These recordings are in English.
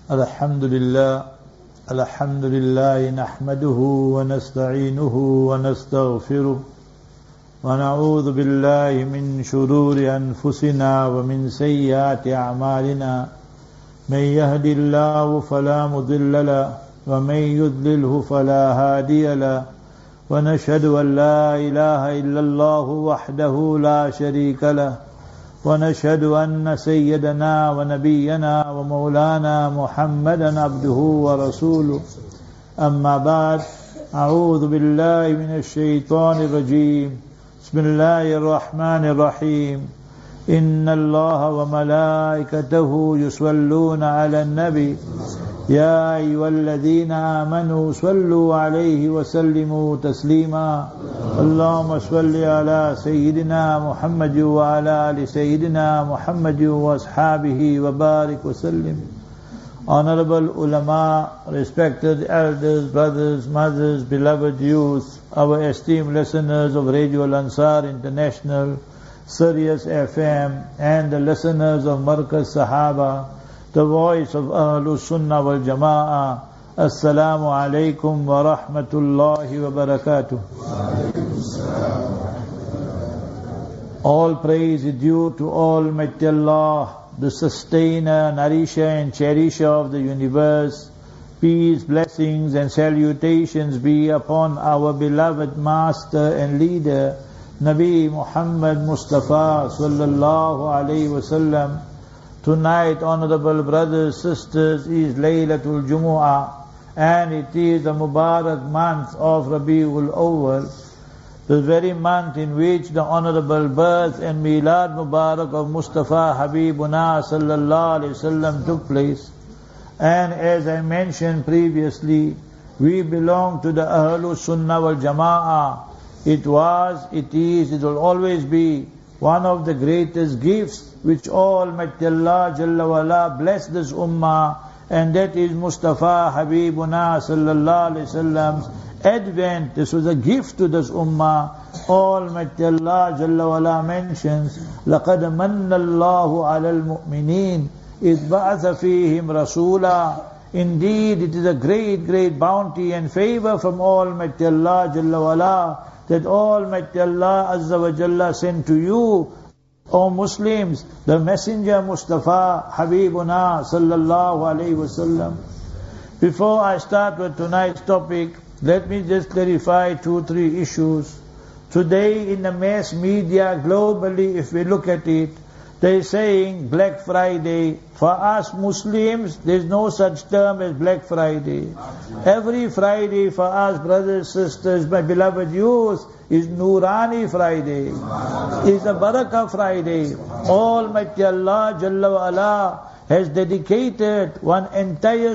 Alhamdulillah, Alhamdulillah, nahmaduhu wa nasta'inuhu wa nastaghfiruh wa na'udhu billahi min shururi anfusina wa min sayyiati a'malina. Man yahdillahu fala mudilla lahu wa man yudlilhu fala hadiya lahu. Wa nashhadu an la ilaha illallah wahdahu la sharika lahu. ونشهد أن سيدنا ونبينا ومولانا محمدا عبده ورسوله. أما بعد، أعوذ بالله من الشيطان الرجيم. بسم الله الرحمن الرحيم. إن الله وملائكته يصلون على النبي يا أيها الذين آمنوا صلوا عليه وسلموا تسليما. اللهم صل على سيدنا محمد وعلى آل سيدنا محمد وأصحابه وبارك وسلم. Honorable ulama, respected elders, brothers, mothers, beloved youth, our esteemed listeners of Radio Al-Ansar International, Sirius FM, and the listeners of Markaz Sahaba, the voice of Ahlus Sunnah wal Jama'ah. Assalamu alaikum wa rahmatullahi wa barakatuh. All praise is due to Almighty Allah, the sustainer, nourisher and cherisher of the universe. Peace, blessings and salutations be upon our beloved master and leader, Nabi Muhammad Mustafa sallallahu alayhi wasallam. Tonight, honorable brothers, sisters, is Laylatul Jumu'ah, and it is the Mubarak month of Rabiul Awwal, the very month in which the honorable birth and Milad Mubarak of Mustafa Habibuna sallallahu alayhi wasallam took place. And as I mentioned previously, we belong to the Ahlus Sunnah wal Jama'ah. It was, it is, it will always be one of the greatest gifts which Almighty Allah Jalla wa'ala blessed this ummah, and that is Mustafa Habibuna sallallahu alayhi wasallam's advent. This was a gift to this ummah. Almighty Allah Jalla wa'ala mentions, لَقَدْ مَنَّ اللَّهُ عَلَى الْمُؤْمِنِينَ إِذْ بَعَثَ فِيهِمْ رَسُولًا. Indeed, it is a great, great bounty and favor from Almighty Allah Jalla wa'ala that Almighty Allah Azza wa Jalla sent to you, O Muslims, the Messenger Mustafa Habibuna sallallahu alayhi wasallam. Before I start with tonight's topic, let me just clarify 2-3 issues. Today in the mass media globally, if we look at it, they're saying Black Friday. For us Muslims, there's no such term as Black Friday. Every Friday for us, brothers, sisters, my beloved youth, is Noorani Friday. Is a Barakah Friday. Almighty Allah Jalla wa Ala has dedicated one entire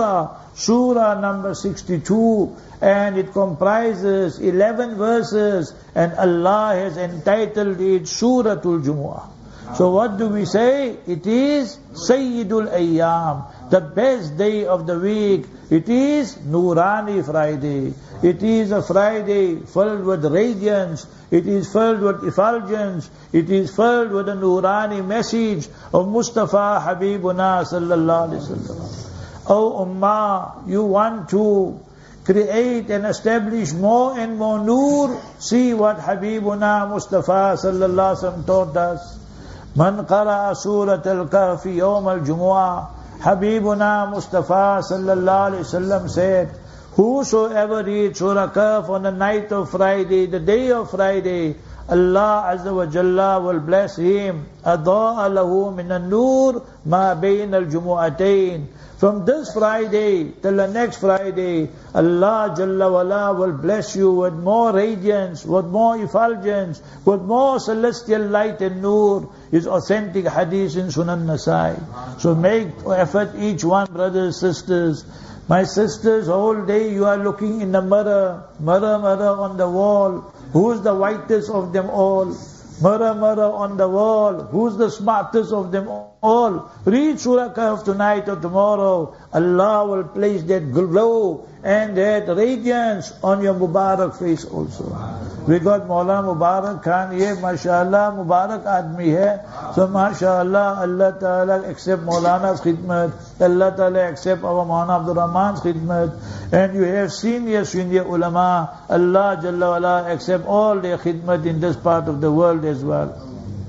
surah number 62, and it comprises 11 verses, and Allah has entitled it Suratul Jumu'ah. So what do we say? It is Sayyidul Ayyam, the best day of the week. It is Noorani Friday. It is a Friday filled with radiance. It is filled with effulgence. It is filled with a Noorani message of Mustafa Habibuna sallallahu alaihi wasallam. O Ummah, you want to create and establish more and more Noor. See what Habibuna Mustafa sallallahu alaihi wasallam taught us. Man qara'a surat al-kahfi yawm al-jumu'ah. Habibuna Mustafa sallallahu alayhi wasallam said, whosoever reads Surah Kahf on the night of Friday, the day of Friday, Allah Azza wa Jalla will bless him. Ada'a lahu min an-nur ma bayn al-jumu'atayn. From this Friday till the next Friday, Allah Jalla wa'ala will bless you with more radiance, with more effulgence, with more celestial light and nur. Is authentic hadith in Sunan Nasai. So make effort each one, brothers, sisters. My sisters, whole day you are looking in the mirror on the wall. Who's the whitest of them all? Mirror on the wall. Who's the smartest of them all? all. Read Surah Kahf tonight or tomorrow. Allah will place that glow and that radiance on your Mubarak face also. We got Maulana Mubarak Khan here, mashallah, Mubarak Admi hai. So mashallah, Allah Ta'ala accept Maulana's khidmat, Allah Ta'ala accept our Maulana Abdul Rahman's khidmat. And you have senior ulama, Allah Jalla wala accept all their khidmat in this part of the world as well.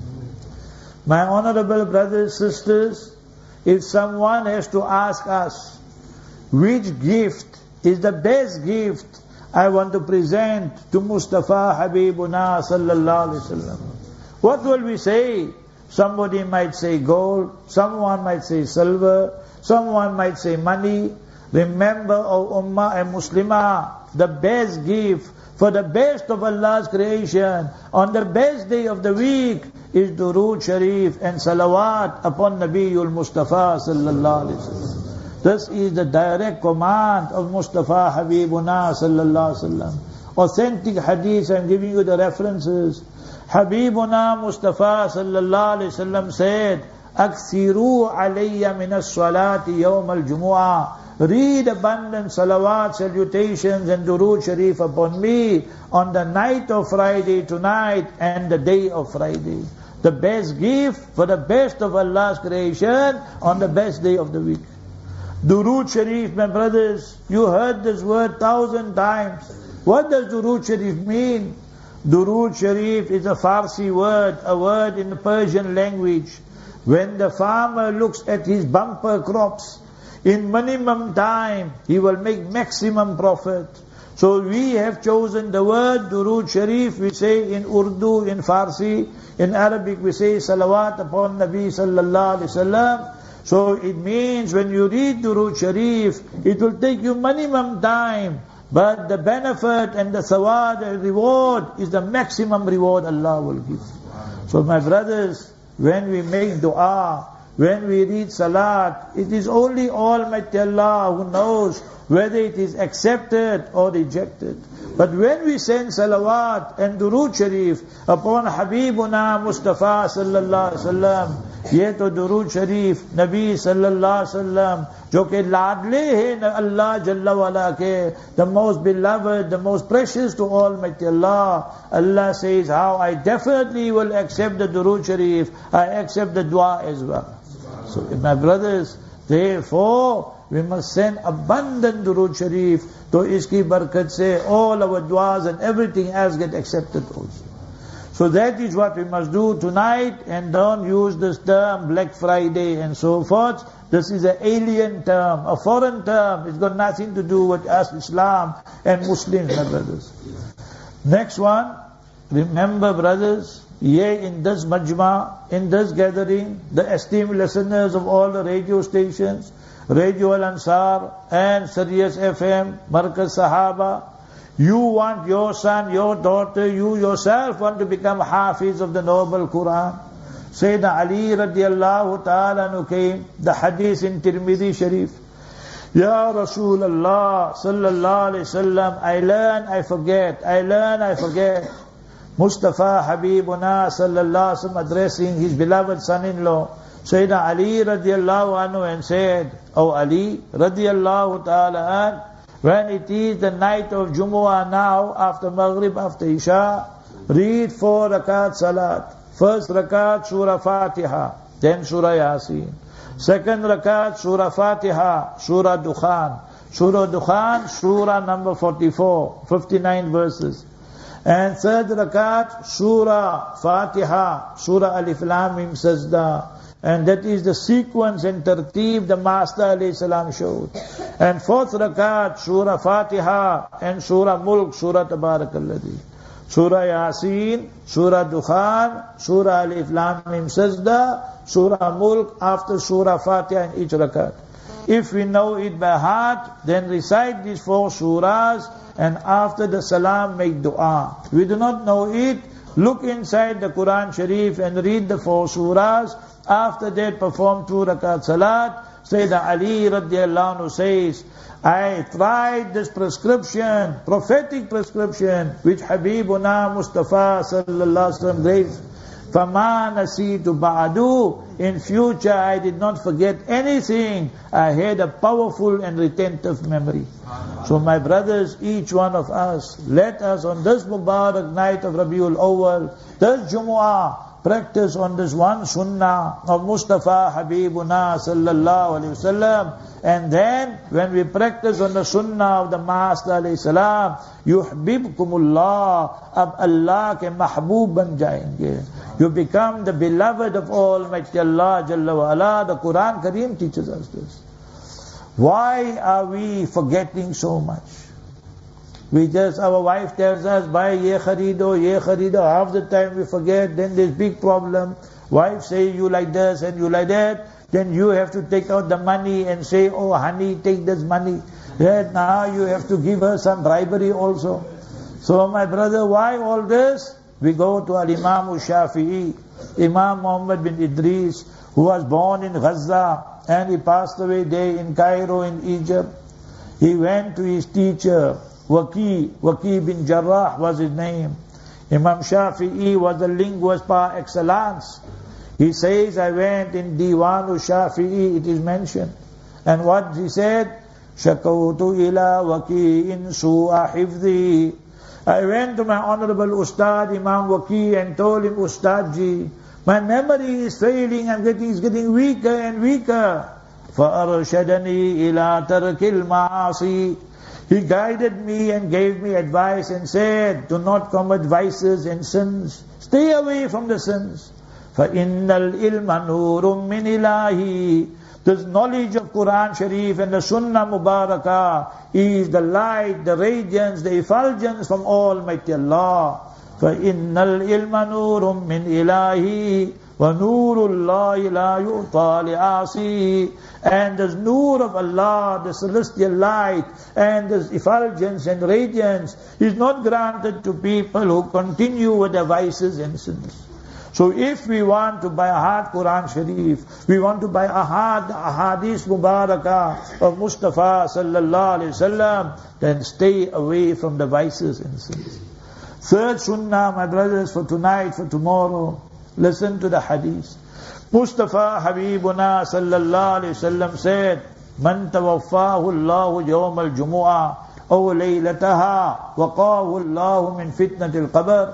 My honorable brothers, sisters, if someone has to ask us, which gift is the best gift I want to present to Mustafa Habibuna sallallahu alaihi wasallam, what will we say? Somebody might say gold, someone might say silver, someone might say money. Remember, O Ummah and Muslimah, the best gift for the best of Allah's creation on the best day of the week is Durood Sharif and Salawat upon Nabiul Mustafa sallallahu alaihi wasallam. This is the direct command of Mustafa Habibuna sallallahu alaihi wasallam. Authentic hadith, I am giving you the references. Habibuna Mustafa sallallahu alaihi wasallam said, "Akthiru alayya min as-salati yawm al-jumu'ah." Read abundant salawat, salutations and durood sharif upon me on the night of Friday tonight and the day of Friday. The best gift for the best of Allah's creation on the best day of the week. Durood Sharif, my brothers, you heard this word 1,000 times. What does Durood Sharif mean? Durood Sharif is a Farsi word, a word in the Persian language. When the farmer looks at his bumper crops, in minimum time, he will make maximum profit. So we have chosen the word Durood Sharif, we say in Urdu, in Farsi, in Arabic we say Salawat upon Nabi sallallahu alaihi wasallam. So it means when you read Durood Sharif, it will take you minimum time, but the benefit and the thawab, the reward is the maximum reward Allah will give. So my brothers, when we make dua, when we read salat, it is only Almighty Allah who knows whether it is accepted or rejected. But when we send salawat and durood sharif upon Habibuna Mustafa sallallahu alaihi wasallam, ये तो दुरूद शरीफ नबी सल्लल्लाहु अलैहि वसल्लम जो कि लाडले हैं अल्लाह जल्ला वाला के, the most beloved, the most precious to Almighty Allah. Allah says, how I definitely will accept the durood sharif, I accept the dua as well. So my brothers, therefore we must send abundant durood sharif, to iski barakat se all our duas and everything else get accepted also. So that is what we must do tonight, and don't use this term Black Friday and so forth. This is an alien term, a foreign term. It's got nothing to do with us, Islam and Muslims, my brothers. Next one, remember brothers, in this majma, in this gathering, the esteemed listeners of all the radio stations, Radio Al-Ansar and Sirius FM, Markaz Sahaba, you want your son, your daughter, you yourself want to become Hafiz of the Noble Quran. Sayyidina Ali radiallahu ta'ala anhu came, the hadith in Tirmidhi Sharif. Ya Rasulullah sallallahu alayhi wasallam, I learn, I forget, I learn, I forget. Mustafa Habibuna sallallahu alayhi wasallam addressing his beloved son-in-law, Sayyidina Ali radiallahu anhu, and said, O Ali radiallahu ta'ala anhu, when it is the night of Jumu'ah now, after Maghrib, after Isha, read 4 rakat salat. First rakat, Surah Fatiha, then Surah Yasin. Second rakat, Surah Fatiha, Surah Dukhan. Surah Dukhan, Surah number 44, 59 verses. And third rakat, Surah Fatiha, Surah Alif Lam Mim Sajda. And that is the sequence and tartib the Master alayhi salam showed. And fourth rakat, Surah Fatiha and Surah Mulk, Surah Tabarakalladhi. Surah Yasin, Surah Dukhan, Surah Alif Lam Mim Sajda, Surah Mulk after Surah Fatiha in each rakat. If we know it by heart, then recite these 4 surahs, and after the salam make dua. We do not know it, look inside the Quran Sharif and read the 4 surahs. After that, perform 2 rakat salat. Sayyidina Ali radiallahu anhu says, I tried this prescription, prophetic prescription, which Habibuna Mustafa sallallahu alaihi wasallam gave. فَمَا نَسِيتُ بَعْدُ. In future I did not forget anything. I had a powerful and retentive memory. So my brothers, each one of us, let us on this Mubarak night of Rabiul Awwal, this Jumu'ah, practice on this one sunnah of Mustafa Habibuna sallallahu alayhi wasallam. And then when we practice on the sunnah of the Master alayhi salam, yuhbibkumullah, ab Allah ke mahboob ban jayenge. You become the beloved of Almighty Allah Jalla wa Ala. The Quran Kareem teaches us this. Why are we forgetting so much? Our wife tells us, buy ye kharido, ye kharido. Half the time we forget, then there's big problem. Wife say you like this and you like that. Then you have to take out the money and say, oh honey, take this money. Then now you have to give her some bribery also. So my brother, why all this? We go to Al-Imam Shafi'i, Imam Muhammad bin Idris, who was born in Gaza and he passed away there in Cairo in Egypt. He went to his teacher, Waqi bin Jarrah was his name. Imam Shafi'i was the linguist par excellence. He says, I went in Diwanu Shafi'i, it is mentioned. And what he said? Shakawtu ila Waqi'in su'a hifzi. I went to my honorable Ustad, Imam Waqi, and told him, Ustad ji, my memory is failing, it's getting weaker and weaker. فَأَرْشَدَنِي إِلَىٰ تَرْكِ الْمَعَاصِي. He guided me and gave me advice and said, do not commit vices and sins. Stay away from the sins. فَإِنَّ الْإِلْمَ نُورٌ مِّنْ إِلَٰهِ. This knowledge of Quran Sharif and the Sunnah Mubarakah is the light, the radiance, the effulgence from Almighty Allah. فَإِنَّ الْإِلْمَ نُورٌ مِّنْ إِلَٰهِ وَنُورُ اللَّهِ لَا يُعْطَى لِعَاصِي. And this nur of Allah, the celestial light, and this effulgence and radiance is not granted to people who continue with their vices and sins. So if we want to buy a hard Quran Sharif, we want to buy a hard Ahadith Mubarakah of Mustafa sallallahu alayhi wasallam, then stay away from the vices and sins. Third sunnah, my brothers, for tonight, for tomorrow, listen to the hadith. Mustafa Habibuna sallallahu alayhi wasallam said, Man tawaffahu Allahu yawm al-jumu'ah aw laylataha waqahu Allahu min fitnatil qabr.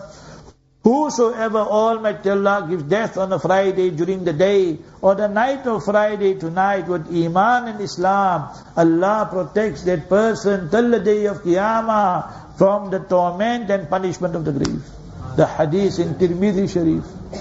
Whosoever Almighty Allah gives death on a Friday during the day or the night of Friday tonight with Iman and Islam, Allah protects that person till the day of Qiyamah from the torment and punishment of the grave. The hadith in Tirmidhi Sharif.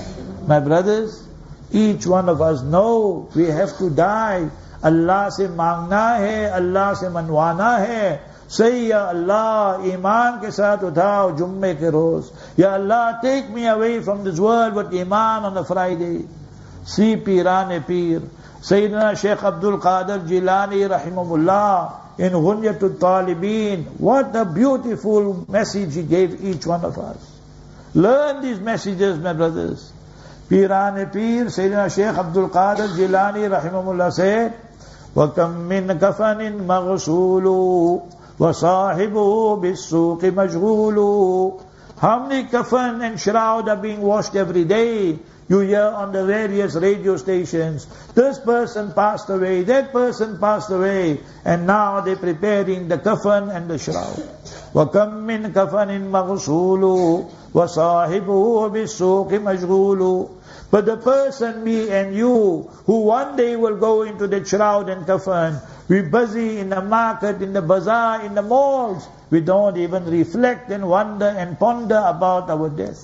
My brothers, each one of us know we have to die. Allah se mangna hai, Allah se manwana hai. Say, Ya Allah, Iman ke saath uthao Jumme ke roz. Ya Allah, take me away from this world with Iman on a Friday. See Pirane Pir, Sayyidina Shaykh Abdul Qadir Jilani Rahimahullah in Ghunyatul Talibin. What a beautiful message he gave each one of us. Learn these messages, my brothers. Pirane Pir, Sayyidina Shaykh Abdul Qadir Jilani Rahimahullah said, وَكَمْ مِنْ كَفَنٍ مَغْسُولُ وَصَاحِبُهُ بِالسُّوقِ مَشْغُولُ. How many kafan and shroud are being washed every day? You hear on the various radio stations, this person passed away, that person passed away, and now they're preparing the kafan and the shroud. وَكَمْ مِنْ كَفَنٍ مَغْسُولُ وَصَاحِبُهُ بِالسُّوقِ مَشْغُولُ. But the person, me and you, who one day will go into the shroud and kafan, we're busy in the market, in the bazaar, in the malls. We don't even reflect and wonder and ponder about our death.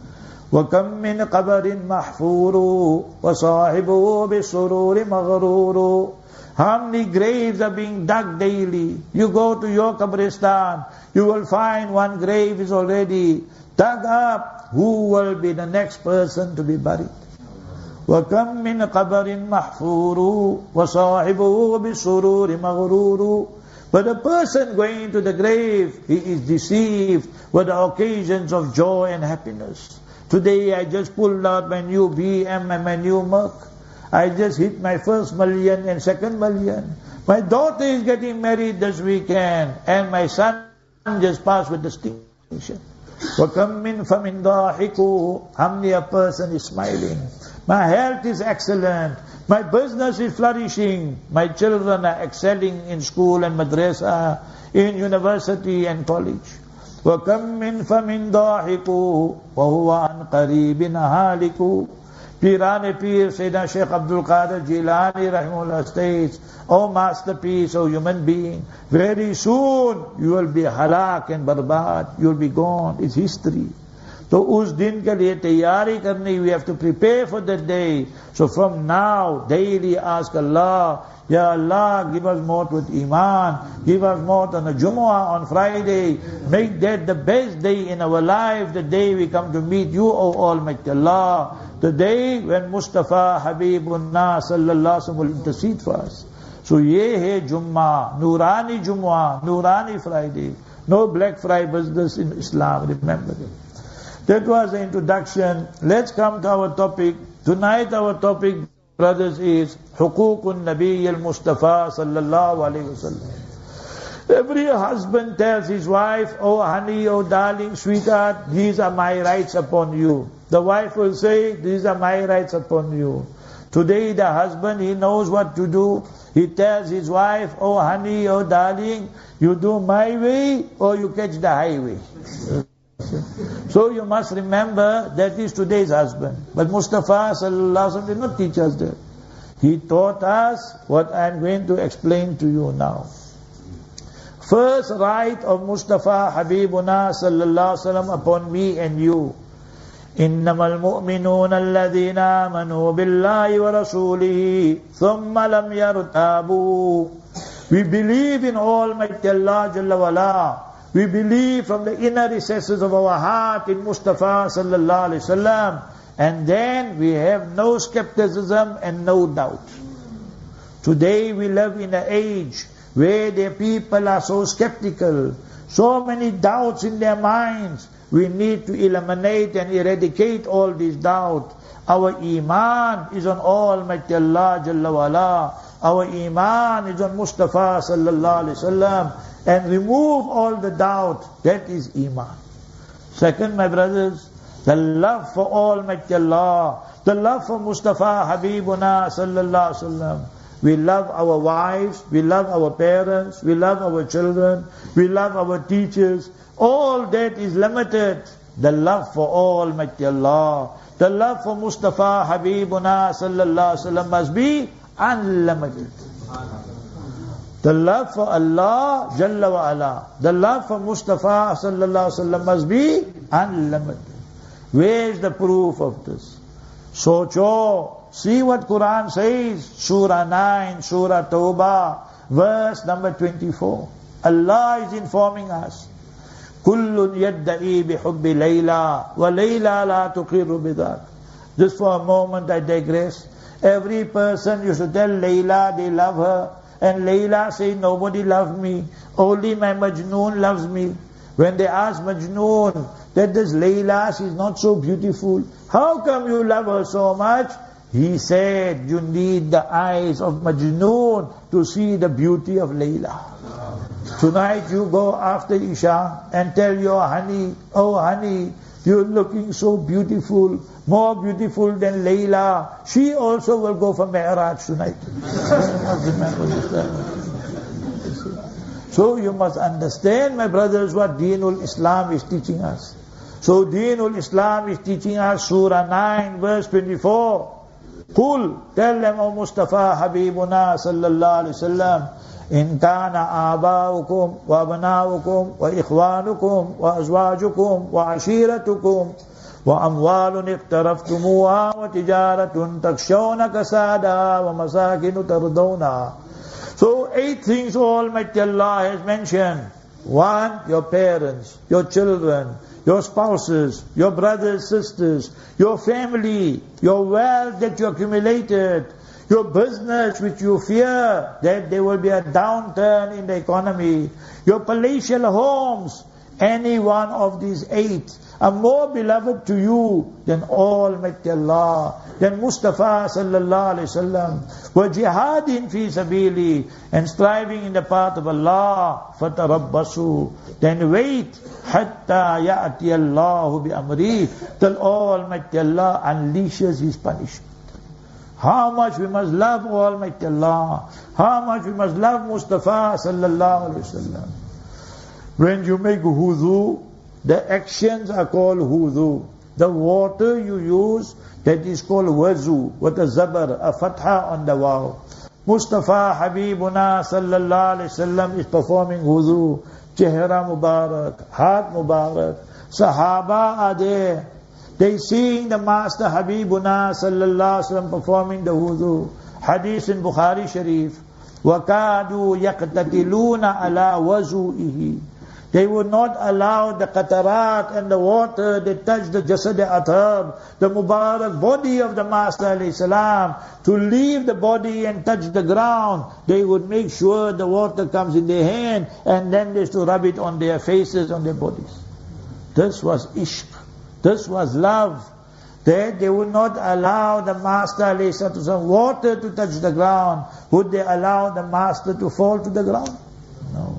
وَكَمْ مِنْ قَبَرٍ مَحْفُورُ وَصَاحِبُهُ بِالسُّرُورِ مَغْرُورُ. How many graves are being dug daily? You go to your Qabristan, you will find one grave is already dug up. Who will be the next person to be buried? وَكَمْ مِنْ قَبَرٍ مَحْفُورُ وَصَاحِبُهُ بِالسُّرُورِ مَغْرُورُ. But a person going to the grave, he is deceived with the occasions of joy and happiness. Today I just pulled out my new BM and my new Merc. I just hit my first million and second million. My daughter is getting married this weekend and my son just passed with distinction. وَكَمْ مِنْ فَمِنْ ضَاحِكُ. How many a person is smiling? My health is excellent. My business is flourishing. My children are excelling in school and madrasa, in university and college. وَكَمْ مِنْ فَمِنْ ضَاحِكُ وَهُوَ عَنْ قَرِيبٍ هَالِكُ. Pirane Pir Sayyidina Shaykh Abdul Qadir Jilani Rahimahullah states, O masterpiece, O human being, very soon you will be halak and barbad, you will be gone. It's history. So us din ke liye taiyari karni, we have to prepare for that day. So from now, daily ask Allah, Ya Allah, give us more with Iman, give us more on a Jumu'ah on Friday, make that the best day in our life, the day we come to meet you, O Almighty Allah, the day when Mustafa Habibullah Sallallahu Alaihi Wasallam will intercede for us. So ye hai Jummah, Nurani Jumu'ah, Nurani Friday, no Black Friday business in Islam, remember it. That was the introduction. Let's come to our topic. Tonight our topic, brothers, is Huququn Nabi al-Mustafa sallallahu alayhi wa sallam. Every husband tells his wife, oh honey, oh darling, sweetheart, these are my rights upon you. The wife will say, these are my rights upon you. Today the husband, he knows what to do. He tells his wife, oh honey, oh darling, you do my way or you catch the highway. So you must remember that is today's husband. But Mustafa sallallahu alaihi wasallam did not teach us that. He taught us what I am going to explain to you now. First right of Mustafa Habibuna sallallahu alaihi wasallam upon me and you. إنما المؤمنون الذين آمنوا بالله ورسوله ثم لم يرتابوا. We believe in Almighty Allah Jalla wala. We believe from the inner recesses of our heart in Mustafa sallallahu alaihi wasallam, and then we have no skepticism and no doubt. Today we live in an age where the people are so skeptical, so many doubts in their minds. We need to eliminate and eradicate all these doubts. Our iman is on Almighty Allah Jalla wala. Our iman is on Mustafa sallallahu alaihi wasallam. And remove all the doubt. That is iman. Second, my brothers, the love for Almighty Allah, the love for Mustafa Habibuna sallallahu alaihi wasallam. We love our wives, we love our parents, we love our children, we love our teachers. All that is limited. The love for Almighty Allah, the love for Mustafa Habibuna sallallahu alaihi wasallam must be unlimited. The love for Allah Jalla wa ala, the love for Mustafa sallallahu alaihi wasallam must be unlimited. Where is the proof of this? Socho, see what Quran says, Surah 9, Surah Tawbah, verse number 24. Allah is informing us, Kullun yadda'i bihubbi Layla, wa Layla la tuqiru bidhak. Just for a moment I digress. Every person used to tell Layla they love her, and Layla say, nobody loves me, only my Majnoon loves me. When they ask Majnoon, that this Layla, she is not so beautiful, how come you love her so much? He said, you need the eyes of Majnoon to see the beauty of Layla. Tonight you go after Isha and tell your honey, oh honey, you're looking so beautiful, more beautiful than Layla. She also will go for Mi'raj tonight. So you must understand, my brothers, what Deenul Islam is teaching us. So Deenul Islam is teaching us Surah 9 verse 24. Qul, tell them, O Mustafa Habibuna sallallahu alaihi wasallam, إن كان آباؤكم وأبناؤكم وإخوانكم وأزواجكم وعشيرتكم وأموال اقترفتموها وتجارة تخشون كسادها ومساكن ترضونها. So 8 things Almighty Allah has mentioned. 1, your parents, your children, your spouses, your brothers, sisters, your family, your wealth that you accumulated, your business which you fear that there will be a downturn in the economy, your palatial homes, any one of these 8 are more beloved to you than Almighty Allah, than Mustafa sallallahu alaihi wasallam, wa jihadin fi sabili, and striving in the path of Allah, fatarabbasu, then wait, hatta ya'ti Allahu bi amri, till Almighty Allah unleashes His punishment. How much we must love Almighty Allah, how much we must love Mustafa sallallahu alaihi wasallam. When you make wudu, the actions are called wudu. The water you use, that is called wazu, with a zabar, a fatha on the waw. Mustafa Habibuna sallallahu alaihi wasallam is performing wudu. Chehra Mubarak, heart Mubarak. Sahaba are there. They seeing the Master Habibuna sallallahu alaihi wasallam performing the wudu. Hadith in Bukhari Sharif. وَكَادُوا يَقْتَتِلُونَ عَلَى وَزُوئِهِ. They would not allow the qatarat and the water that touch the jasad athar, the Mubarak body of the Master alayhi salam, to leave the body and touch the ground. They would make sure the water comes in their hand, and then they used to rub it on their faces, on their bodies. This was ishq. This was love. That they would not allow the Master alayhi salam water to touch the ground. Would they allow the Master to fall to the ground? No.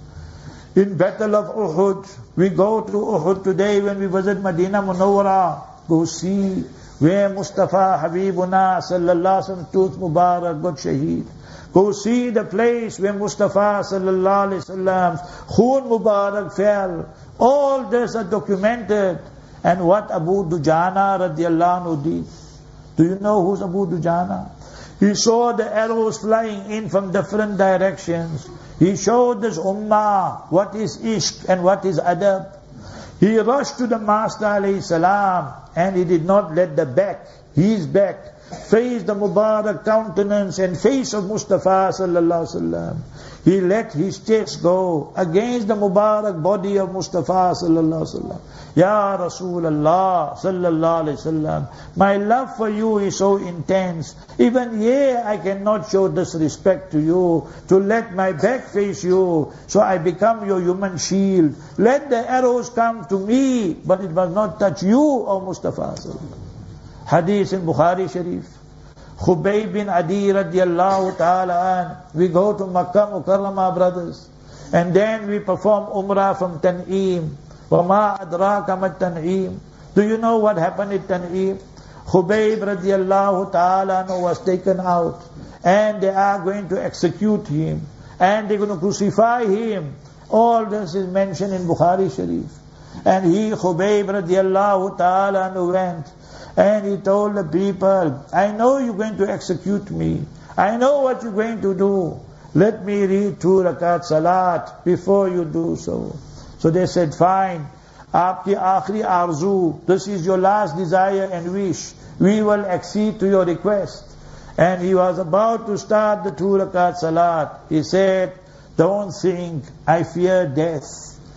In Battle of Uhud, we go to Uhud today when we visit Medina Munawwara, go see where Mustafa Habibuna sallallahu alaihi wasallam tooth Mubarak got shaheed. Go see the place where Mustafa sallallahu alaihi wasallam's khoon Mubarak fell. All this are documented. And what Abu Dujana radiallahu anhu did. Do you know who's Abu Dujana? He saw the arrows flying in from different directions. He showed this ummah what is ishq and what is adab. He rushed to the Master alayhi salam, and he did not let the back, his back, face the Mubarak countenance and face of Mustafa sallallahu alaihi wasallam. He let his chest go against the Mubarak body of Mustafa sallallahu alaihi wasallam. Ya Rasulullah sallallahu alaihi wasallam, my love for you is so intense. Even here I cannot show disrespect to you, to let my back face you, so I become your human shield. Let the arrows come to me, but it must not touch you, O Mustafa sallallahu alaihi wasallam. Hadith in Bukhari Sharif. Khubayb bin Adi radiallahu ta'ala an. We go to Makkah Mukarramah, brothers. And then we perform Umrah from Tan'im. وَمَا أَدْرَاكَ مَا التَّنْعِيمِ. Do you know what happened at Tan'im? Khubayb radiallahu ta'ala was taken out. And they are going to execute him. And they're going to crucify him. All this is mentioned in Bukhari Sharif. And he, Khubayb radiallahu ta'ala, went. And he told the people, I know you're going to execute me. I know what you're going to do. Let me read 2 rakat salat before you do so. So they said, fine. Aapki aakhri arzu, this is your last desire and wish. We will accede to your request. And he was about to start the 2 rakat salat. He said, don't think I fear death.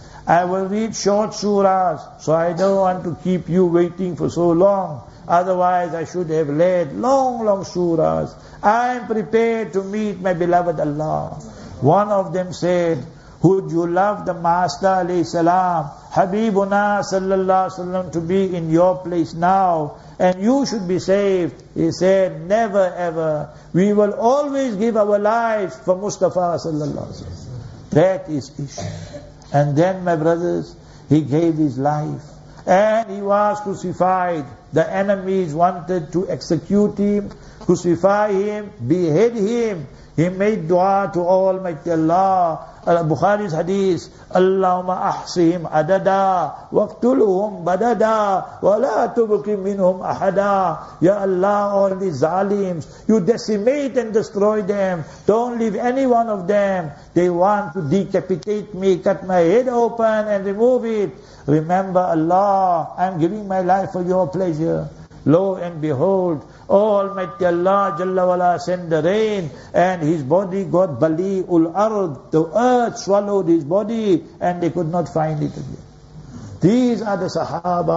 I will read short surahs, so I don't want to keep you waiting for so long. Otherwise I should have led long surahs. I am prepared to meet my beloved Allah. One of them said, would you love the Master alayhi salam, Habibuna sallallahu alaihi wasallam, to be in your place now, and you should be saved? He said, never ever. We will always give our lives for Mustafa sallallahu alaihi wasallam. That is ishq. And then, my brothers, he gave his life. And he was crucified. The enemies wanted to execute him, crucify him, behead him. He made dua to Almighty Allah. Bukhari's hadith, Allahumma ahsihim adada, waqtuluhum badada, wa la tubqi minhum ahada. Ya Allah, all these zalims, you decimate and destroy them. Don't leave any one of them. They want to decapitate me, cut my head open and remove it. Remember Allah, I'm giving my life for your pleasure. Lo and behold, Almighty Allah Jalla wala sent the rain, and his body got bali'ul ard. The earth swallowed his body, and they could not find it again. These are the Sahaba.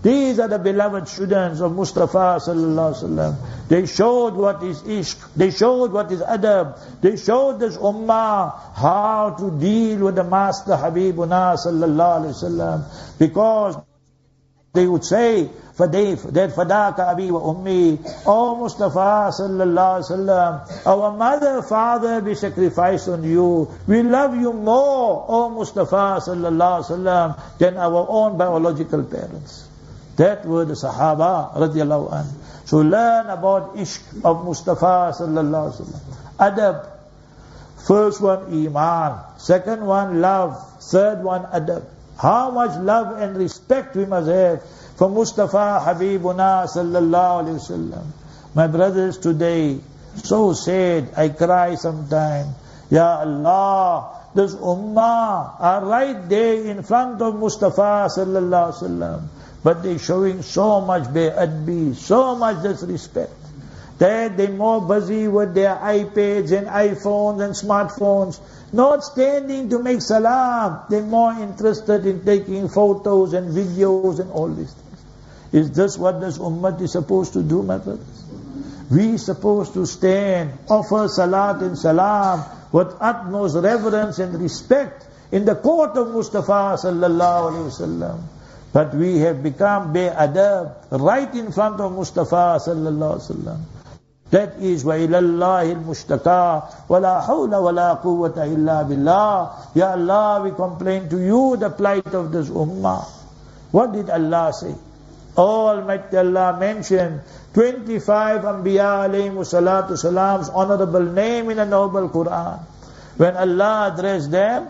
These are the beloved students of Mustafa sallallahu alaihi wasallam. They showed what is ishq. They showed what is adab. They showed this ummah how to deal with the Master Habibuna sallallahu alaihi wasallam. Because they would say, that Fadaka Abi wa Ummi, O Mustafa sallallahu alaihi wasallam, our mother, father be sacrificed on you. We love you more, O Mustafa sallallahu alaihi wasallam, than our own biological parents. That were the Sahaba radiallahu anhu. So learn about ishq of Mustafa sallallahu alaihi wasallam. Adab. First one, Iman. Second one, love. Third one, adab. How much love and respect we must have for Mustafa Habibuna sallallahu alaihi wasallam. My brothers, today, so sad, I cry sometime. Ya Allah, this ummah are right there in front of Mustafa sallallahu alaihi wasallam. But they're showing so much be'adbi, so much disrespect, that they're more busy with their iPads and iPhones and smartphones, not standing to make salam. They're more interested in taking photos and videos and all these things. Is this what this ummah is supposed to do, my brothers? We supposed to stand, offer salat and salam with utmost reverence and respect in the court of Mustafa sallallahu alaihi wasallam. But we have become be'adab right in front of Mustafa sallallahu alaihi wasallam. That is wa ilallahi al-mushtaka wa la hawla wa la quwwata illa billah. Ya Allah, we complain to you the plight of this ummah. What did Allah say? Almighty Allah mentioned 25 Anbiya alayhimu salatu salam's honorable name in the noble Quran. When Allah addressed them,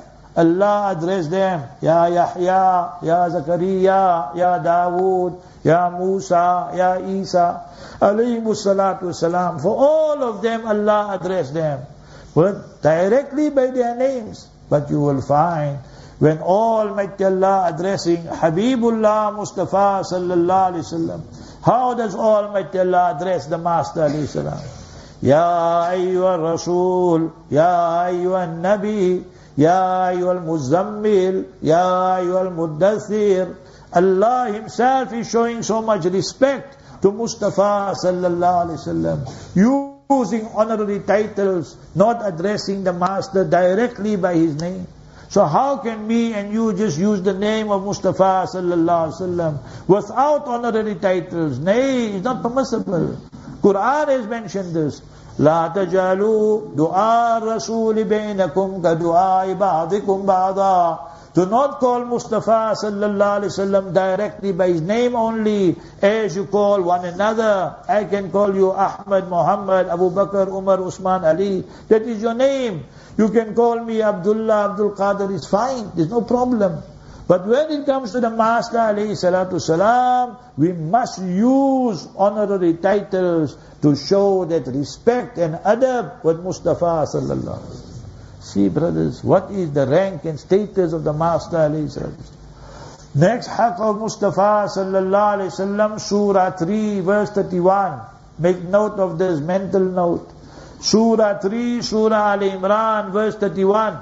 Ya Yahya, Ya Zakariya, Ya Dawood, Ya Musa, Ya Isa, alayhimu salatu salam. For all of them, Allah addressed them, but directly by their names. But you will find, when Almighty Allah addressing Habibullah Mustafa sallallahu alaihi wasallam, how does Almighty Allah address the Master alayhi salam? Ya ayyuhar Rasul, Ya ayyuhan Nabi, Ya ayyuhal Muzammil, Ya ayyuhal Muddathir. Allah Himself is showing so much respect to Mustafa sallallahu alaihi wasallam, using honorary titles, not addressing the Master directly by his name. So how can me and you just use the name of Mustafa sallallahu alaihi wasallam without honorary titles? Nay, it's not permissible. Quran has mentioned this. لا تجعلوا دعاء الرسول بينكم كدعاء بعضكم بعضا. Do not call Mustafa sallallahu alaihi wasallam directly by his name only, as you call one another. I can call you Ahmad, Muhammad, Abu Bakr, Umar, Usman, Ali. That is your name. You can call me Abdullah, Abdul Qadir, is fine. There's no problem. But when it comes to the Master alayhi salatu salam, we must use honorary titles to show that respect and adab with Mustafa sallallahu alaihi wasallam. See, brothers, what is the rank and status of the Master alayhi salatu. Next haqq of Mustafa sallallahu alaihi wasallam, Surah 3 verse 31. Make note of this, mental note. Surah 3, Surah Al-Imran verse 31.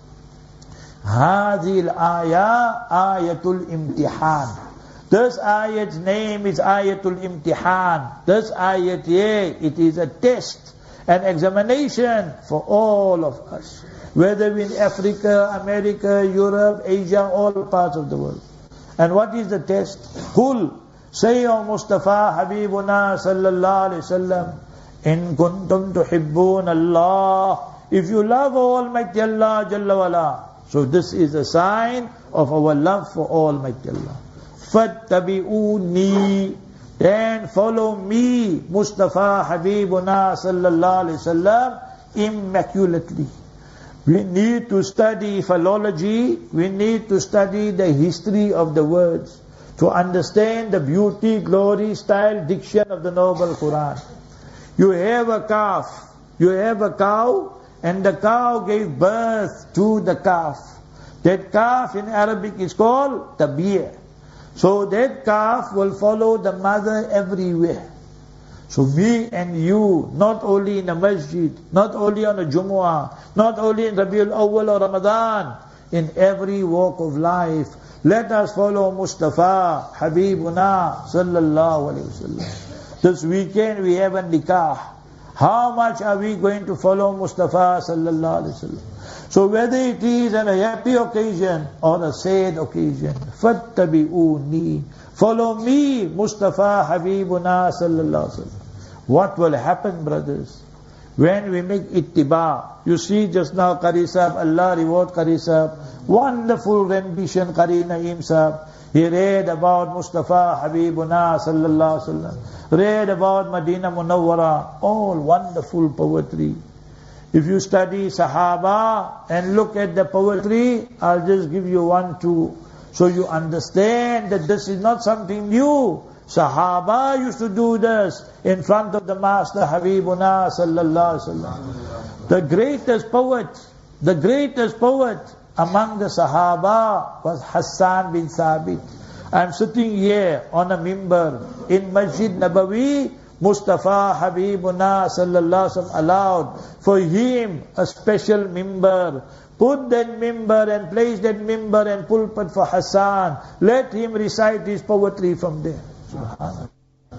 Hadhil ayah ayatul imtihan. This ayat's name is ayatul imtihan. This ayat here, it is a test, an examination for all of us, whether in Africa, America, Europe, Asia, all parts of the world. And what is the test? Qul, say, O Mustafa Habibuna sallallahu alaihi wasallam, in kuntum tuhibbun Allah, if you love Almighty Allah Jalla wala. So this is a sign of our love for Almighty Allah. Fattabi'uni, then follow me, Mustafa Habibuna sallallahu alaihi wasallam, immaculately. We need to study philology, we need to study the history of the words, to understand the beauty, glory, style, diction of the noble Quran. You have a calf, you have a cow, and the cow gave birth to the calf. That calf in Arabic is called tabi'. So that calf will follow the mother everywhere. So me and you, not only in a masjid, not only on a Jumu'ah, not only in Rabiul Awwal or Ramadan, in every walk of life. Let us follow Mustafa, Habibuna, sallallahu alayhi wasallam. This weekend we have a nikah. How much are we going to follow Mustafa, sallallahu alayhi wasallam? So whether it is on a happy occasion or a sad occasion, fattabi'uni, follow me, Mustafa, Habibuna, sallallahu alayhi wasallam. What will happen, brothers? When we make ittiba, you see just now Qari Sahib, Allah reward Qari Sahib, wonderful rendition Qari Naeem Sahib. He read about Mustafa Habibuna sallallahu alaihi wasallam, read about Medina Munawwara, all wonderful poetry. If you study Sahaba and look at the poetry, I'll just give you one, two, so you understand that this is not something new. Sahaba used to do this in front of the Master Habibuna sallallahu alaihi wasallam. The greatest poet among the Sahaba was Hassan bin Thabit. I'm sitting here on a mimbar in Masjid Nabawi. Mustafa Habibuna sallallahu alaihi wasallam allowed for him a special mimbar. Put that mimbar and place that mimbar and pulpit for Hassan. Let him recite his poetry from there. Subhanallah.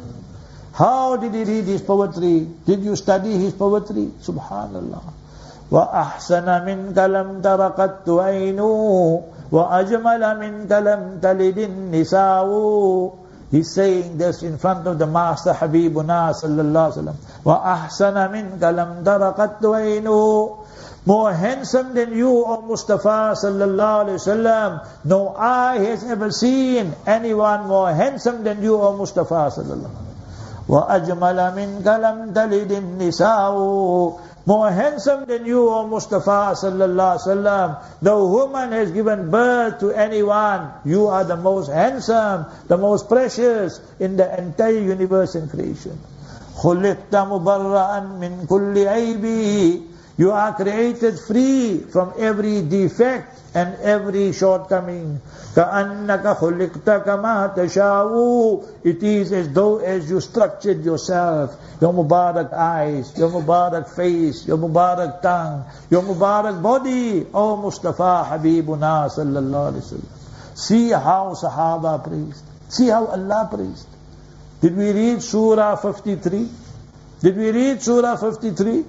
How did he read his poetry? Did you study his poetry? Subhanallah. وَأَحْسَنَ مِنْكَ لَمْ تَرَقَتْ عَيْنُهُ وَأَجْمَلَ مِنْكَ لَمْ تَلِدِ النِّسَاءُ. He's saying this in front of the Master Habibuna sallallahu alaihi wasallam. وَأَحْسَنَ مِنْكَ لَمْ تَرَقَتْ عَيْنُهُ. More handsome than you, O Mustafa sallallahu alaihi wasallam. No eye has ever seen anyone more handsome than you, O Mustafa sallallahu alaihi wasallam. وَأَجْمَلَ مِنْكَ لَمْ تَلِدِ النِّسَاءُ. More handsome than you, O Mustafa sallallahu alaihi wasallam. No woman has given birth to anyone. You are the most handsome, the most precious in the entire universe and creation. خُلِقْتَ مُبَرَّأً مِنْ كُلِّ عَيْبِهِ. You are created free from every defect and every shortcoming. كَأَنَّكَ خُلِقْتَ كَمَا تَشَاءُ. It is as though as you structured yourself. Your Mubarak eyes, your Mubarak face, your Mubarak tongue, your Mubarak body. O Mustafa Habibuna sallallahu alaihi wasallam. See how Sahaba praised. See how Allah praised. Did we read Surah 53? Did we read Surah 53?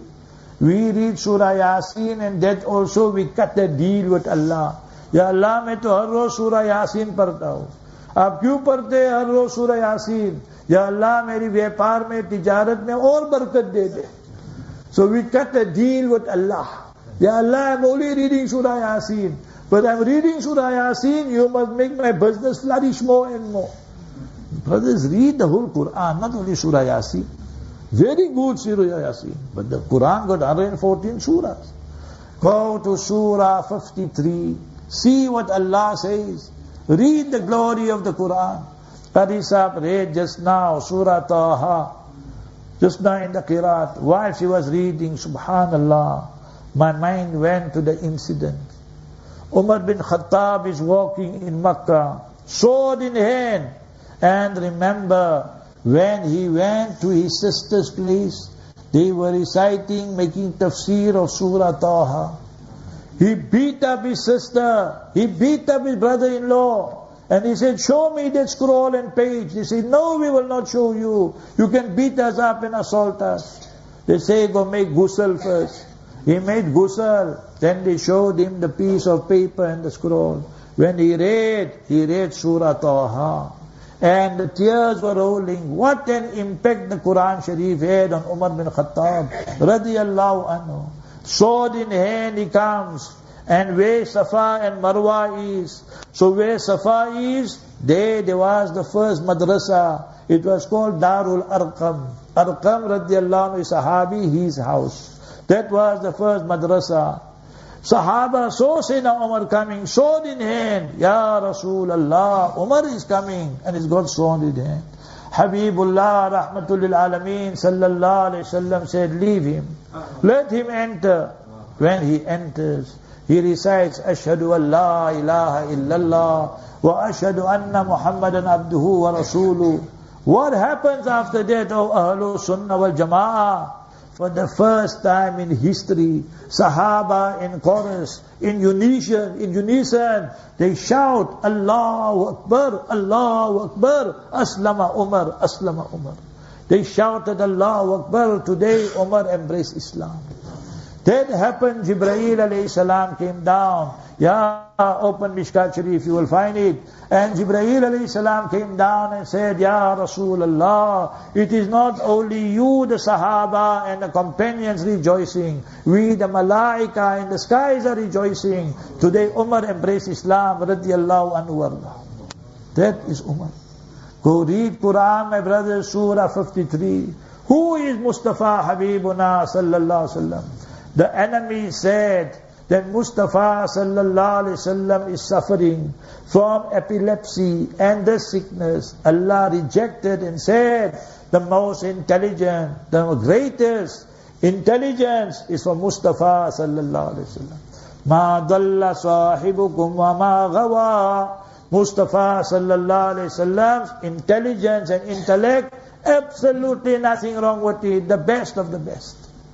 We read Surah Yasin and that also we cut a deal with Allah. Ya Allah, मैं तो हर रोज सूरह यासीन पढ़ता हूँ. आप क्यों पढ़ते हैं हर रोज सूरह यासीन? या अल्लाह मेरी व्यापार में, तिजारत में और बरकत दे दे. So we cut a deal with Allah. Ya Allah, I'm only reading Surah Yasin. But I'm reading Surah Yasin, you must make my business flourish more and more. Brothers, read the whole Quran, not only Surah Yasin. Very good Surah Yasin. But the Quran got 114 surahs. Go to Surah 53. See what Allah says. Read the glory of the Quran. Qari Sahib read just now Surah Taha. Just now in the Qiraat. While she was reading, Subhanallah, my mind went to the incident. Umar bin Khattab is walking in Makkah, sword in hand. And remember, when he went to his sister's place, they were reciting, making tafsir of Surah Taha. He beat up his sister. He beat up his brother-in-law. And he said, show me that scroll and page. They said, no, we will not show you. You can beat us up and assault us. They say, go make ghusl first. He made ghusl. Then they showed him the piece of paper and the scroll. When he read Surah Taha. And the tears were rolling. What an impact the Quran Sharif had on Umar bin Khattab radiyallahu anhu. Sword in hand he comes. And where Safa and Marwa is. So where Safa is, there was the first madrasa. It was called Darul Arqam. Arqam radiyallahu anhu is Sahabi, his house. That was the first madrasa. Sahaba saw Sayyidina Umar coming, sword in hand. Ya Rasulullah, Umar is coming, and he's got sword in hand. Habibullah rahmatul lil alameen sallallahu alayhi wasallam said, leave him. Let him enter. When he enters, he recites, Ashhadu an la ilaha illallah wa ashhadu anna Muhammadan abduhu wa rasuluh. What happens after that, O Ahlul Sunnah wal Jama'ah? For the first time in history, Sahaba in chorus, in unison, they shout, Allahu Akbar, Allahu Akbar, Aslama Umar, Aslama Umar. They shouted Allahu Akbar, today Umar embraced Islam. That happened, Jibreel alayhi salam came down. Open Mishkat Sharif, you will find it. And Jibreel alayhi salam came down and said, Ya Rasulullah, it is not only you, the Sahaba and the companions rejoicing. We, the Malaika in the skies are rejoicing. Today Umar embraced Islam, radiyallahu anhu warda. That is Umar. Go read Quran, my brothers, Surah 53. Who is Mustafa Habibuna sallallahu alaihi wasallam? The enemy said that Mustafa sallallahu alaihi wasallam is suffering from epilepsy and the sickness. Allah rejected and said, the most intelligent, the greatest intelligence is for Mustafa sallallahu alaihi wasallam. Ma dalla sahibukum wa ma gawa. Mustafa sallallahu alaihi wasallam's intelligence and intellect, absolutely nothing wrong with it, the best of the best.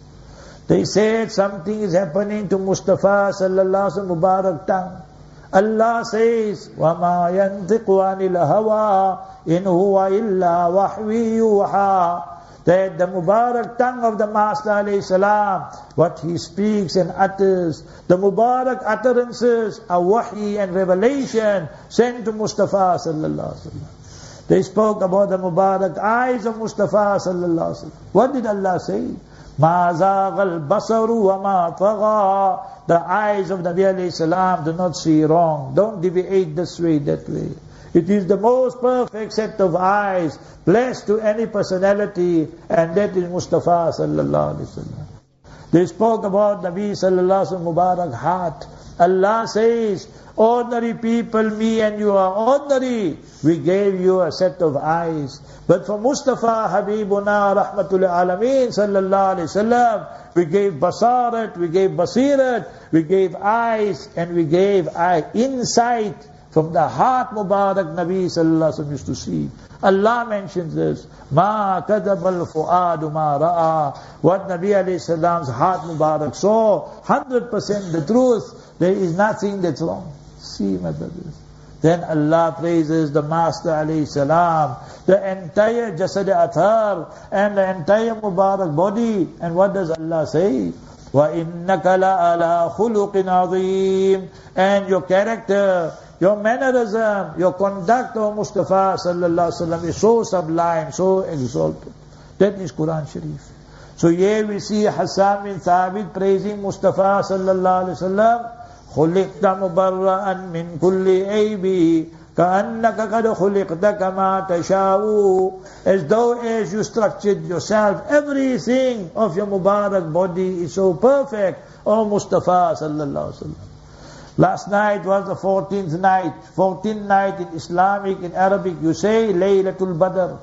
They said something is happening to Mustafa sallallahu alaihi wasallam Mubarak tongue. Allah says, وَمَا يَنْطِقُ عَنِ الْهَوَىٰ إِنْ هُوَ إِلَّا وَحْيٌ يُوحَىٰ. That the Mubarak tongue of the Master alayhi salam, what he speaks and utters, the Mubarak utterances are wahi and revelation sent to Mustafa sallallahu alaihi wasallam. They spoke about the Mubarak eyes of Mustafa sallallahu alaihi wasallam. What did Allah say? مَا زَاغَ الْبَصَرُ وَمَا طَغَىٰ. The eyes of Nabi alayhi salam do not see wrong. Don't deviate this way, that way. It is the most perfect set of eyes, blessed to any personality, and that is Mustafa sallallahu alaihi wasallam. They spoke about Nabi sallallahu alaihi wasallam Mubarak heart. Allah says, ordinary people, me and you are ordinary. We gave you a set of eyes. But for Mustafa Habibuna Rahmatul Alameen sallallahu alaihi wasallam, we gave basarat, we gave basirat, we gave eyes, and we gave insight from the heart Mubarak Nabi sallallahu alaihi wasallam used to see. Allah mentions this. Ma kadabal fuadu ma ra'a. What Nabi alayhi salam's heart Mubarak saw, 100% the truth. There is nothing that's wrong. See, my brothers. Then Allah praises the Master alayhi salam, the entire Jasad Athar and the entire Mubarak body. And what does Allah say? وَإِنَّكَ لَعَلَىٰ خُلُقٍ عَظِيمٍ. And your character, your mannerism, your conduct of Mustafa sallallahu alaihi wasallam is so sublime, so exalted. That is Quran Sharif. So here we see Hassan bin Thabit praising Mustafa sallallahu alaihi wasallam. خُلِقْتَ مُبَرَّأً مِنْ كُلِّ عَيْبِ كَأَنَّكَ قَدْ خُلِقْتَ كَمَا تَشَاءُ. As though as you structured yourself, everything of your Mubarak body is so perfect. Oh Mustafa sallallahu alaihi wasallam. Last night was the 14th night. 14th night in Islamic, in Arabic, you say Laylatul Badr.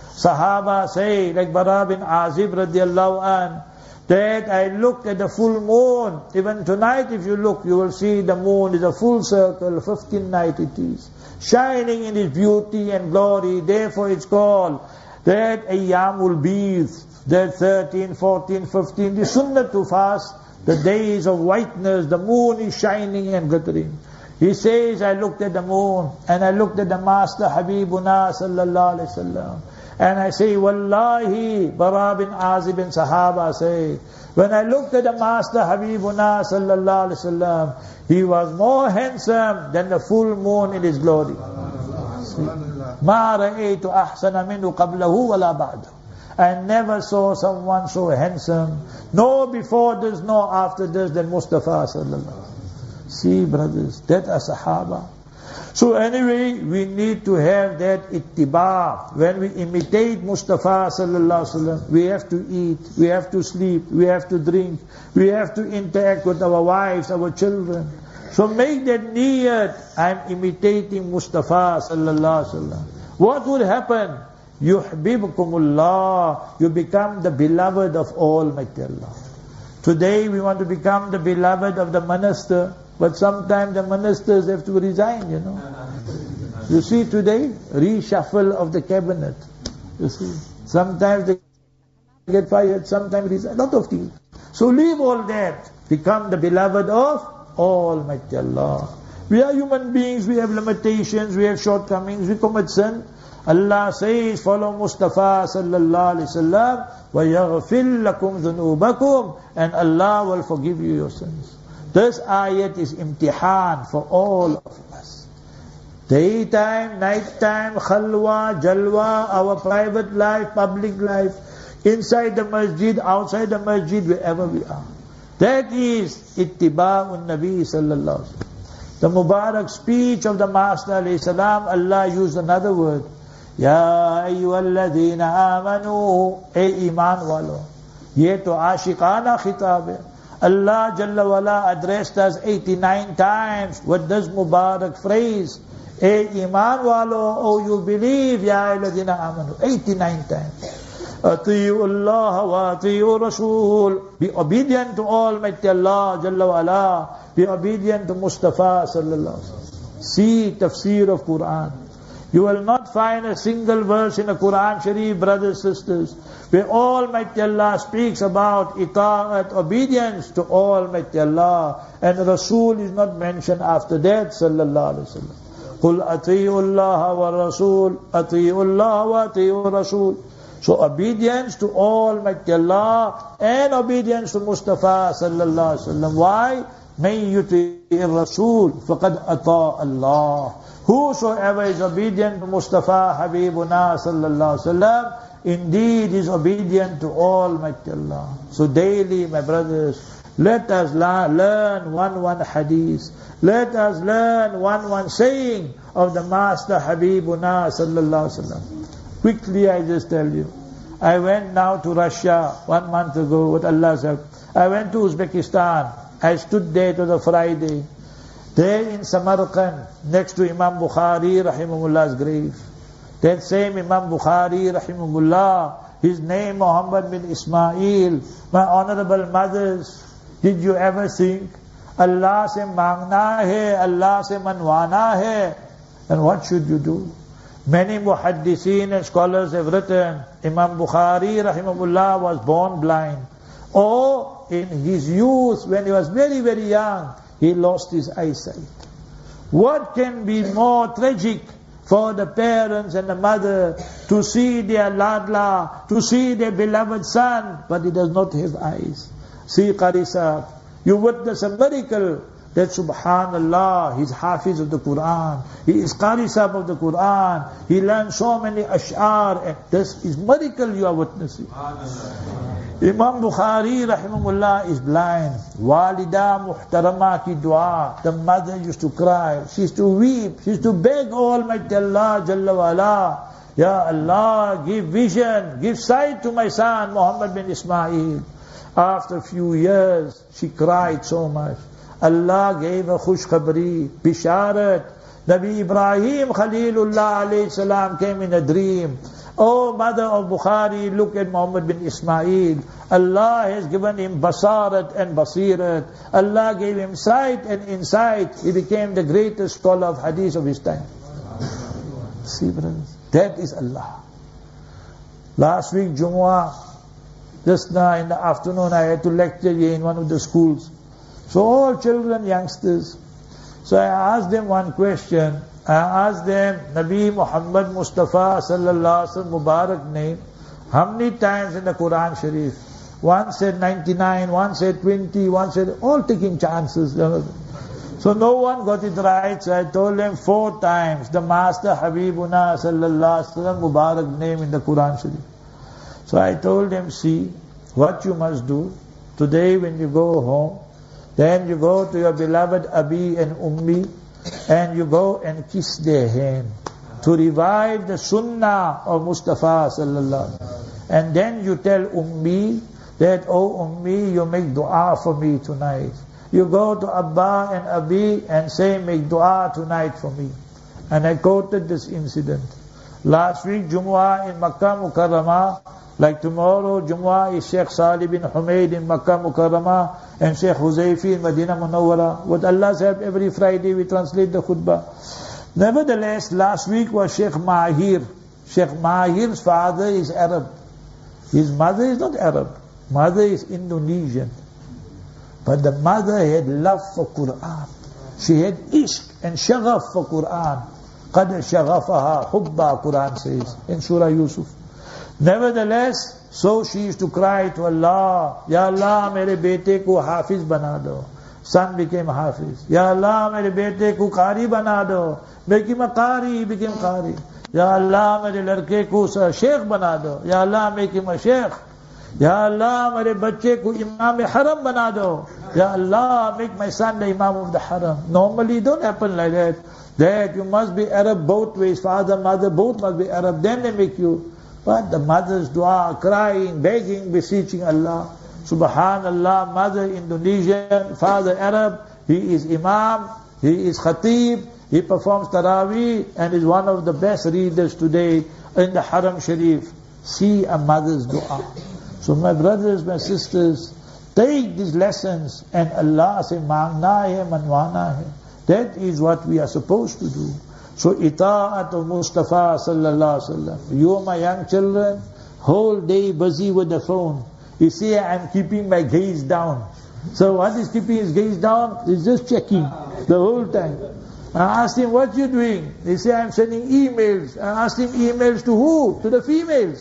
Sahaba say, like Bara bin Azib radiallahu an, that I looked at the full moon. Even tonight if you look, you will see the moon is a full circle, 15th night it is, shining in its beauty and glory. Therefore it's called that Ayyamul Bid, that 13, 14, 15, the Sunnah to fast, the days of whiteness, the moon is shining and glittering. He says, I looked at the moon, and I looked at the Master Habibuna sallallahu alaihi wasallam, and I say, Wallahi, Bara bin Azib bin Sahaba say, when I looked at the Master Habibuna sallallahu alaihi wasallam, he was more handsome than the full moon in his glory. Ma ra'aytu ahsana minhu qablahu wala ba'dahu. I never saw someone so handsome, nor before this, nor after this, than Mustafa sallallahu alaihi wasallam. See, brothers, that are Sahaba. So anyway, we need to have that ittiba. When we imitate Mustafa sallallahu alaihi wasallam, we have to eat, we have to sleep, we have to drink, we have to interact with our wives, our children. So make that niyat, I'm imitating Mustafa sallallahu alaihi wasallam. What would happen? Yuhibbukumullah, you become the beloved of Almighty Allah. Today we want to become the beloved of the minister, but sometimes the ministers have to resign, you know. You see today, reshuffle of the cabinet. You see, sometimes the get fired, sometimes resign, a lot of things. So leave all that. Become the beloved of Almighty Allah. We are human beings, we have limitations, we have shortcomings, we commit sin. Allah says, follow Mustafa sallallahu alaihi wasallam, وَيَغْفِرْ لَكُمْ ذُنُوبَكُمْ, and Allah will forgive you your sins. This ayat is imtihan for all of us. Daytime, nighttime, khalwa, jalwa, our private life, public life, inside the masjid, outside the masjid, wherever we are. That is ittiba'un Nabi sallallahu alaihi wasallam. The Mubarak speech of the Master alayhi salam, Allah used another word. Ya ayyuhalladhina amanu, e iman walo. Ye to ashiqana khitab hai. Allah Jalla wala addressed us 89 times with this Mubarak phrase. E iman walo, oh you believe, ya ayyuhalladhina amanu. 89 times. Ati'u Allah wa ati'u Rasul. Be obedient to Almighty Allah Jalla wala. Be obedient to Mustafa sallallahu alaihi wasallam. See tafsir of Quran. You will not find a single verse in the Quran Sharif, brothers, sisters, where Almighty Allah speaks about ita'at, obedience to Almighty Allah, and Rasul is not mentioned after that, sallallahu alaihi wasallam. Qul ati'u Allah wa Rasul, ati'u Allah wa ati'u Rasul. So obedience to Almighty Allah and obedience to Mustafa sallallahu alaihi wasallam. Why? May yuti'ir Rasul faqad ata Allah. Whosoever is obedient to Mustafa Habibuna sallallahu alaihi wasallam, indeed is obedient to Almighty Allah. So daily, my brothers, let us learn one hadith. Let us learn one saying of the Master Habibuna sallallahu alaihi wasallam. Quickly, I just tell you. I went now to Russia 1 month ago with Allah's help. I went to Uzbekistan. I stood there to the Friday. There in Samarkand, next to Imam Bukhari rahimahullah's grave. That same Imam Bukhari rahimahullah, his name Muhammad bin Ismail. My honorable mothers, did you ever think Allah se mangna hai, Allah se manwana hai? And what should you do? Many muhaddiseen and scholars have written, Imam Bukhari rahimahullah was born blind. Or in his youth, when he was very, very young, he lost his eyesight. What can be more tragic for the parents and the mother to see their ladla, to see their beloved son, but he does not have eyes? See Qarisa, you witness a miracle that subhanallah, he's hafiz of the Quran, he is Qarisa of the Quran, he learned so many ash'ar, and this is miracle you are witnessing. Imam Bukhari rahimahullah is blind. Walida muhtarama ki dua. The mother used to cry. She used to weep. She used to beg Almighty Allah Jalla wala. Ya Allah, give vision, give sight to my son Muhammad bin Ismail. After a few years, she cried so much. Allah gave her khush khabri, bisharat. Nabi Ibrahim Khalilullah alayhi salam came in a dream. Oh, mother of Bukhari, look at Muhammad bin Ismail. Allah has given him basarat and basirat. Allah gave him sight and insight. He became the greatest scholar of hadith of his time. See, brothers, that is Allah. Last week, Jumu'ah, just now in the afternoon, I had to lecture here in one of the schools. So all children, youngsters. So I asked them one question. I asked them, Nabi Muhammad Mustafa sallallahu alaihi wasallam Mubarak name, how many times in the Quran Sharif? One said 99, one said 20, one said, all taking chances. So no one got it right. So I told them 4 times, the Master Habibuna sallallahu alaihi wasallam Mubarak name in the Quran Sharif. So I told them, see, what you must do, today when you go home, then you go to your beloved Abi and Ummi, and you go and kiss their hand to revive the sunnah of Mustafa sallallahu alaihi wasallam. And then you tell Ummi that, oh Ummi, you make dua for me tonight. You go to Abba and Abi and say, make dua tonight for me. And I quoted this incident. Last week, Jumu'ah in Makkah Mukarramah, like tomorrow, Jumu'ah is Sheikh Salih bin Humaid in Makkah Mukarramah and Sheikh Huzaifi in Medina Munawwara. With Allah's help, every Friday we translate the khutbah. Nevertheless, last week was Sheikh Mahir. Sheikh Mahir's father is Arab. His mother is not Arab. Mother is Indonesian. But the mother had love for Quran. She had ishq and shaghaf for Quran. قَدْ شَغَفَهَا حُبَّا, Quran says in Surah Yusuf. Nevertheless, so she used to cry to Allah, Ya Allah, mere bete ko hafiz bana do. Son became hafiz. Ya Allah, mere bete ko qari bana do. Make him a qari, he became qari. Ya Allah, mere ladke ko sheikh bana do. Ya Allah, make him a sheikh. Ya Allah, mere bacche ko imam haram bana do. Ya Allah, make my son the imam of the haram. Normally it don't happen like that. That you must be Arab both ways, father, mother, both must be Arab, then they make you. But the mother's dua, crying, begging, beseeching Allah. Subhanallah, mother Indonesian, father Arab, he is imam, he is khatib, he performs tarawih, and is one of the best readers today in the Haram Sharif. See a mother's dua. So my brothers, my sisters, take these lessons, and Allah say, Mangna hai, manwana hai. That is what we are supposed to do. So ita'at of Mustafa sallallahu alaihi wasallam. You, my young children, whole day busy with the phone. You see, I'm keeping my gaze down. So what is keeping his gaze down? He's just checking the whole time. I asked him, what you doing? He said, I'm sending emails. I asked him, emails to who? To the females.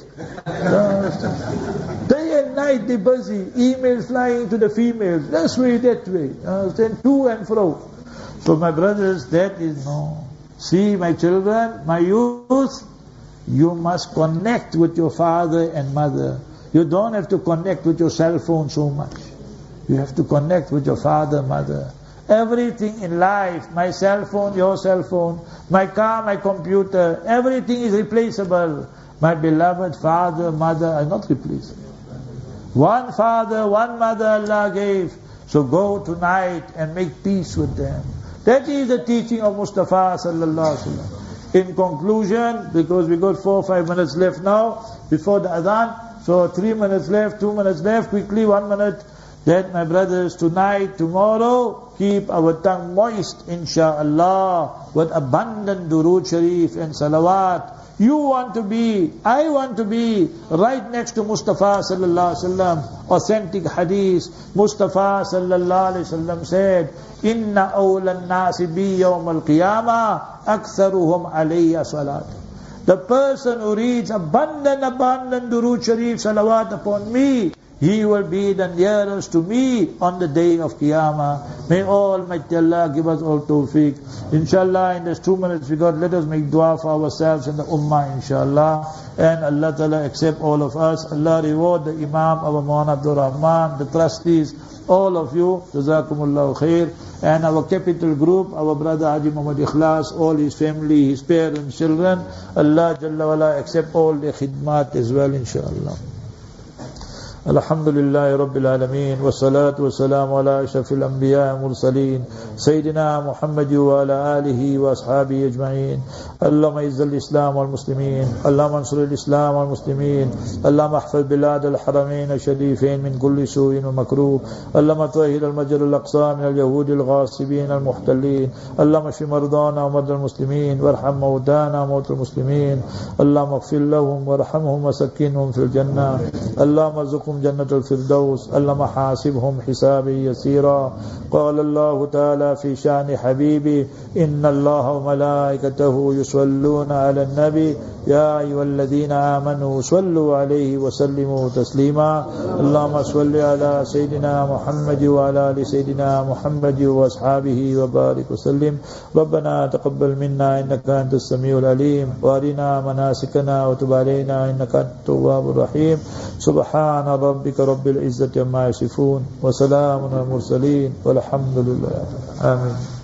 Day and night they busy. Emails flying to the females. This way, that way. Then to and fro. So my brothers, that is no. See, my children, my youth, you must connect with your father and mother. You don't have to connect with your cell phone so much. You have to connect with your father, mother. Everything in life, my cell phone, your cell phone, my car, my computer, everything is replaceable. My beloved father, mother are not replaceable. One father, one mother Allah gave. So go tonight and make peace with them. That is the teaching of Mustafa sallallahu alaihi wasallam. In conclusion, because we got 4 or 5 minutes left now, before the adhan, so 3 minutes left, 2 minutes left, quickly 1 minute. That my brothers, tonight, tomorrow, keep our tongue moist, insha'Allah, with abundant durood sharif and salawat. You want to be, I want to be right next to Mustafa sallallahu alaihi wasallam. Authentic hadith. Mustafa sallallahu alaihi wasallam said, Inna awla nasi bi yawm al-qiyamah aktharuhum alayya salat. The person who reads abundant durood sharif, salawat upon me, he will be the nearest to me on the day of Qiyamah. May Almighty Allah give us all tawfiq. Inshallah, in this 2 minutes we got, let us make dua for ourselves and the ummah, inshallah. And Allah Ta'ala accept all of us. Allah reward the Imam, our Maulana Abdul Rahman, the trustees, all of you. Jazakumullahu khair. And our capital group, our brother Haji Muhammad Ikhlas, all his family, his parents, children. Allah Jalla wala accept all the khidmat as well, inshallah. Alhamdulillah Rabbil Alameen, wa salatu wa salam ala ashrafil anbiya mursaleen, Sayyidina Muhammad wa ala alihi wa ashabihi ajma'een. Allahumma izzal Islam wal Muslimeen, Allahumma ansur al-Islam wal Muslimeen, Allahumma ahfaz bilad al-Haramain al-Sharifain min kulli su'in wa makruh, Allahumma tahhir al-Majr al-Aqsa min al-Yahud al-Ghasibin al-Muhtalleen, Allahumma shfi mardana wa mardal Muslimeen, warham mawtana wa mawtal Muslimeen, Allahumma ighfir lahum warhamhum wa sakkinhum fil Jannah, Allahumma arzuqhum جنة الفردوس اللهم حاسبهم حسابا يسيرا. قال الله تعالى في شأن حبيبي إن الله وملائكته يصلون على النبي يا أيها الذين آمنوا صلوا عليه وسلموا تسليما. اللهم صل على سيدنا محمد وعلى آل سيدنا محمد وأصحابه وبارك وسلم. ربنا تقبل منا إنك أنت السميع العليم وأرنا مناسكنا وتب علينا إنك أنت التواب الرحيم. سبحان ربك رب العزة عما يصفون وسلام على المرسلين والحمد لله. آمين.